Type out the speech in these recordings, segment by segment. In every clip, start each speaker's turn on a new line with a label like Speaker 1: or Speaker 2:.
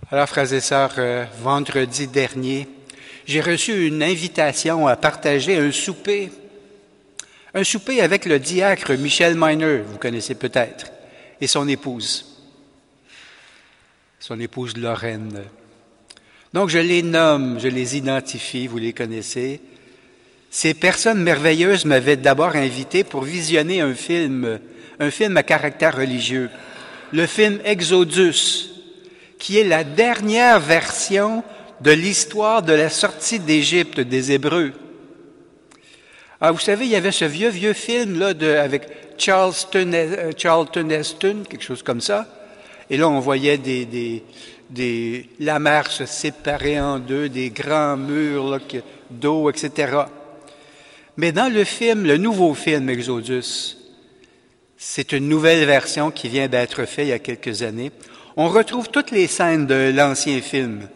Speaker 1: Alors, frères et sœurs, vendredi dernier, j'ai reçu une invitation à partager un souper avec le diacre Michel Miner, vous connaissez peut-être, et son épouse Lorraine. Donc, je les nomme, je les identifie, vous les connaissez. Ces personnes merveilleuses m'avaient d'abord invité pour visionner un film à caractère religieux, le film Exodus, qui est la dernière version de l'histoire de la sortie d'Égypte des Hébreux. Ah, vous savez, il y avait ce vieux film là avec Charlton Heston, quelque chose comme ça. Et là, on voyait la mer se séparer en deux, des grands murs là, d'eau, etc. Mais dans le nouveau film Exodus, c'est une nouvelle version qui vient d'être faite il y a quelques années. On retrouve toutes les scènes de l'ancien film.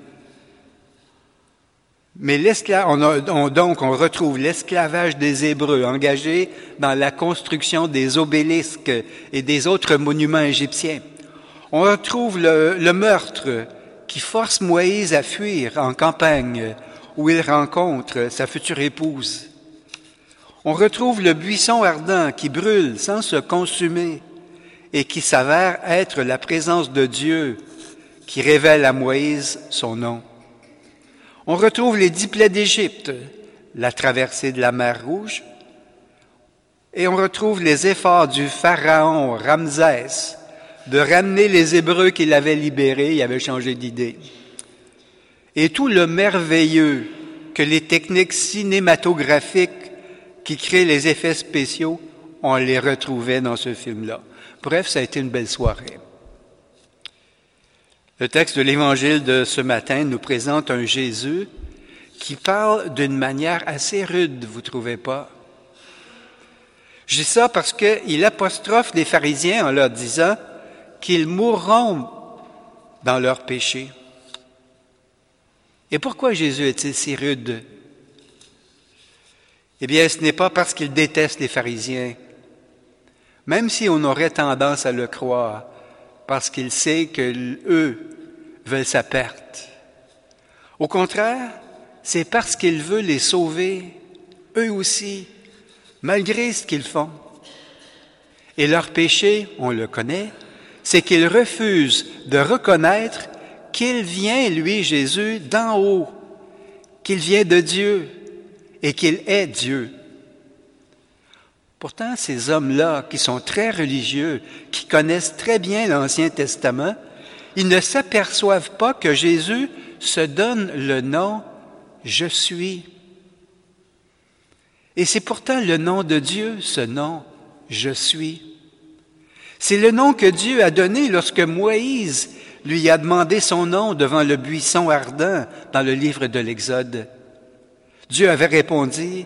Speaker 1: Mais on retrouve l'esclavage des Hébreux engagés dans la construction des obélisques et des autres monuments égyptiens. On retrouve le meurtre qui force Moïse à fuir en campagne où il rencontre sa future épouse. On retrouve le buisson ardent qui brûle sans se consumer et qui s'avère être la présence de Dieu qui révèle à Moïse son nom. On retrouve les 10 plaies d'Égypte, la traversée de la mer Rouge, et on retrouve les efforts du pharaon Ramsès de ramener les Hébreux qu'il avait libérés, il avait changé d'idée. Et tout le merveilleux que les techniques cinématographiques qui créent les effets spéciaux, on les retrouvait dans ce film-là. Bref, ça a été une belle soirée. Le texte de l'Évangile de ce matin nous présente un Jésus qui parle d'une manière assez rude, vous trouvez pas? Je dis ça parce qu'il apostrophe les pharisiens en leur disant qu'ils mourront dans leurs péchés. Et pourquoi Jésus est-il si rude? Eh bien, ce n'est pas parce qu'il déteste les pharisiens, même si on aurait tendance à le croire, parce qu'il sait qu'eux veulent sa perte. Au contraire, c'est parce qu'il veut les sauver, eux aussi, malgré ce qu'ils font. Et leur péché, on le connaît, c'est qu'ils refusent de reconnaître qu'il vient, lui, Jésus, d'en haut, qu'il vient de Dieu et qu'il est Dieu. Pourtant, ces hommes-là, qui sont très religieux, qui connaissent très bien l'Ancien Testament, ils ne s'aperçoivent pas que Jésus se donne le nom « Je suis ». Et c'est pourtant le nom de Dieu, ce nom « Je suis ». C'est le nom que Dieu a donné lorsque Moïse lui a demandé son nom devant le buisson ardent dans le livre de l'Exode. Dieu avait répondu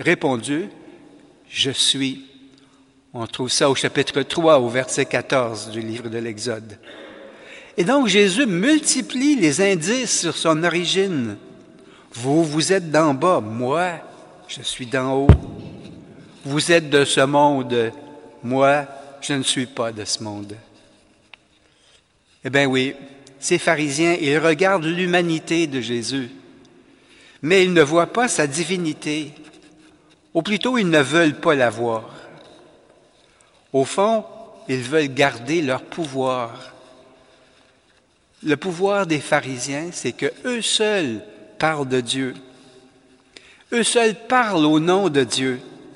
Speaker 1: « Je suis ». On trouve ça au chapitre 3, au verset 14 du livre de l'Exode. Et donc Jésus multiplie les indices sur son origine. Vous êtes d'en bas, moi, je suis d'en haut. Vous êtes de ce monde, moi, je ne suis pas de ce monde. Eh bien oui, ces pharisiens, ils regardent l'humanité de Jésus, mais ils ne voient pas sa divinité, ou plutôt ils ne veulent pas la voir. Au fond, ils veulent garder leur pouvoir. Le pouvoir des pharisiens, c'est que eux seuls parlent de Dieu. Eux seuls parlent au nom de Dieu.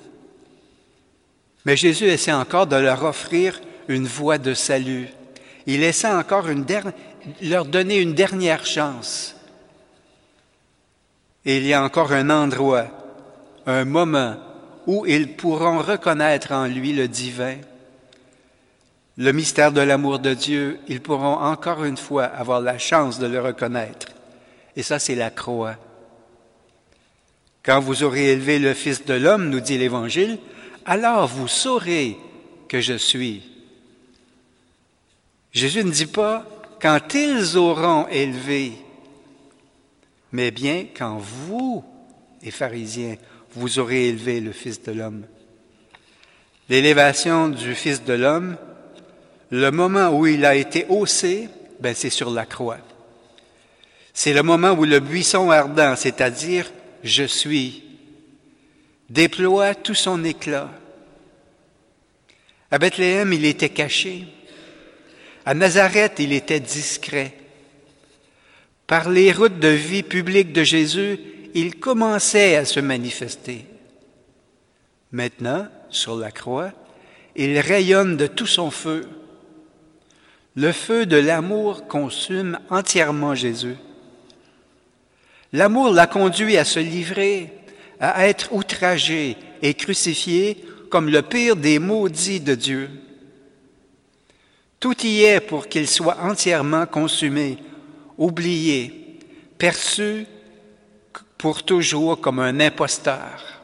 Speaker 1: Mais Jésus essaie encore de leur offrir une voie de salut. Il essaie encore leur donner une dernière chance. Et il y a encore un endroit, un moment où ils pourront reconnaître en lui le divin, le mystère de l'amour de Dieu. Ils pourront encore une fois avoir la chance de le reconnaître. Et ça, c'est la croix. Quand vous aurez élevé le Fils de l'homme, nous dit l'Évangile, alors vous saurez que je suis. Jésus ne dit pas « quand ils auront élevé », mais bien quand vous, les pharisiens, vous aurez élevé le Fils de l'homme. L'élévation du Fils de l'homme, le moment où il a été haussé, c'est sur la croix. C'est le moment où le buisson ardent, c'est-à-dire « je suis », déploie tout son éclat. À Bethléem, il était caché. À Nazareth, il était discret. Par les routes de vie publique de Jésus, il commençait à se manifester. Maintenant, sur la croix, il rayonne de tout son feu. Le feu de l'amour consume entièrement Jésus. L'amour l'a conduit à se livrer, à être outragé et crucifié comme le pire des maudits de Dieu. Tout y est pour qu'il soit entièrement consumé, oublié, perçu pour toujours comme un imposteur.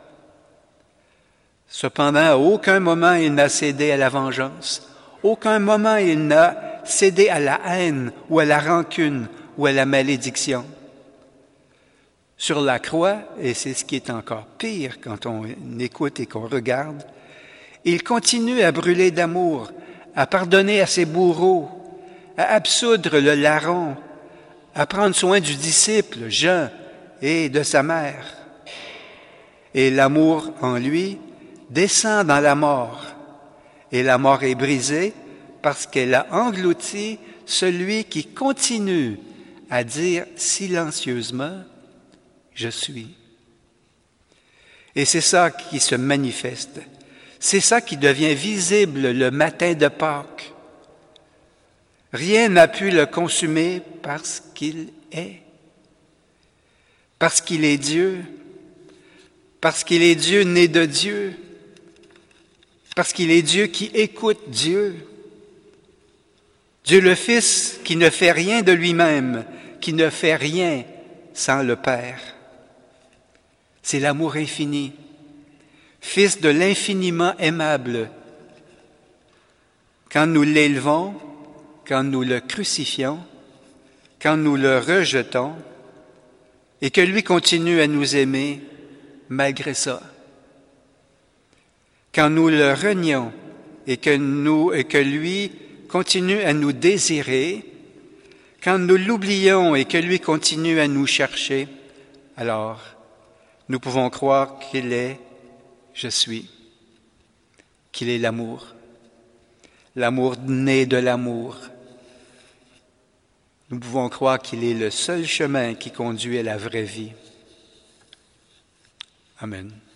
Speaker 1: Cependant, à aucun moment il n'a cédé à la vengeance. Aucun moment il n'a cédé à la haine ou à la rancune ou à la malédiction. Sur la croix, et c'est ce qui est encore pire quand on écoute et qu'on regarde, il continue à brûler d'amour, à pardonner à ses bourreaux, à absoudre le larron, à prendre soin du disciple Jean et de sa mère. Et l'amour en lui descend dans la mort, et la mort est brisée parce qu'elle a englouti celui qui continue à dire silencieusement « Je suis ». Et c'est ça qui se manifeste. C'est ça qui devient visible le matin de Pâques. Rien n'a pu le consumer parce qu'il est. Parce qu'il est Dieu. Parce qu'il est Dieu né de Dieu. Parce qu'il est Dieu qui écoute Dieu. Dieu le Fils qui ne fait rien de lui-même, qui ne fait rien sans le Père. C'est l'amour infini, Fils de l'infiniment aimable. Quand nous l'élevons, quand nous le crucifions, quand nous le rejetons, et que lui continue à nous aimer malgré ça. Quand nous le renions et que lui continue à nous désirer, quand nous l'oublions et que lui continue à nous chercher, alors nous pouvons croire qu'il est « je suis », qu'il est l'amour, l'amour né de l'amour. Nous pouvons croire qu'il est le seul chemin qui conduit à la vraie vie. Amen.